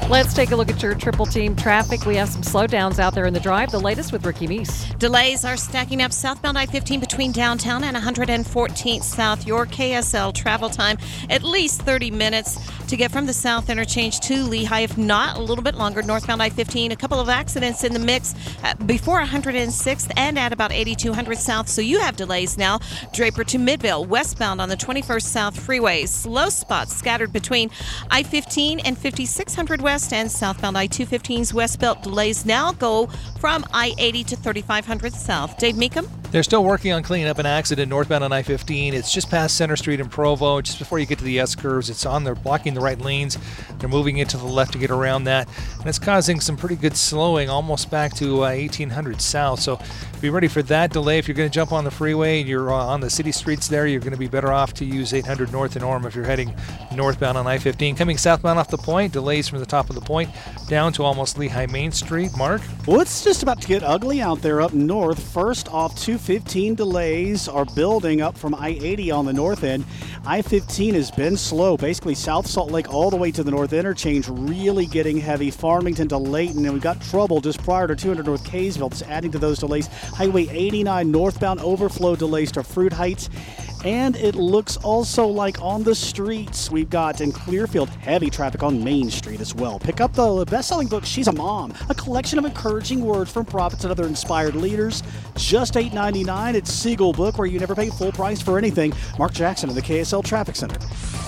Let's take a look at your triple team traffic. We have some slowdowns out there in the drive. The latest with Ricky Meese. Delays are stacking up southbound I-15 between downtown and 114th South. Your KSL travel time, at least 30 minutes to get from the South Interchange to Lehigh, if not a little bit longer. Northbound I-15, a couple of accidents in the mix before 106th and at about 8200 South, so you have delays now. Draper to Midvale, westbound on the 21st South Freeway. Slow spots scattered between I-15 and 5600 West and southbound I-215's West Belt. Delays now go from I-80 to 3500 South. Dave Meekum? They're still working on cleaning up an accident northbound on I-15. It's just past Center Street in Provo, just before you get to the S-curves. It's on there blocking the right lanes. They're moving it to the left to get around that, and it's causing some pretty good slowing almost back to 1800 South. So be ready for that delay. If you're going to jump on the freeway and you're on the city streets there, you're going to be better off to use 800 North in Orem if you're heading northbound on I-15. Coming southbound off the point, delays from the top of the point down to almost Lehigh Main Street. Mark? Well, it's just about to get ugly out there up north. First off, 215 delays are building up from I-80 on the north end. I-15 has been slow, basically South Salt Lake all the way to the north interchange, really getting heavy. Farmington to Layton, and we got trouble just prior to 200 North Kaysville, just adding to those delays. Highway 89 northbound overflow delays to Fruit Heights. And it looks also like on the streets, we've got in Clearfield heavy traffic on Main Street as well. Pick up the best-selling book, She's a Mom, a collection of encouraging words from prophets and other inspired leaders. Just $8.99 at Siegel Book, where you never pay full price for anything. Mark Jackson of the KSL Traffic Center.